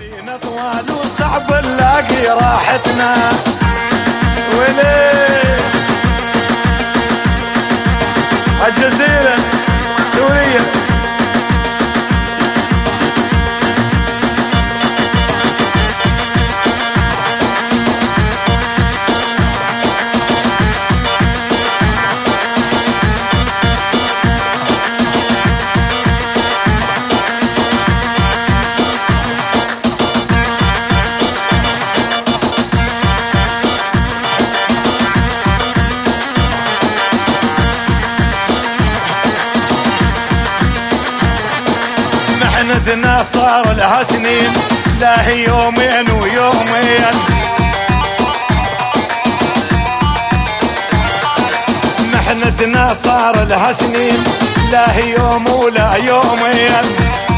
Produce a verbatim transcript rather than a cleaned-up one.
فينا طوال وصعب نلاقي راحتنا وليه الجزيرة سوريا. محنتنا صار لها سنين لا هي يومين ويومين، محنتنا صار لها سنين لا هي يوم ولا يومين.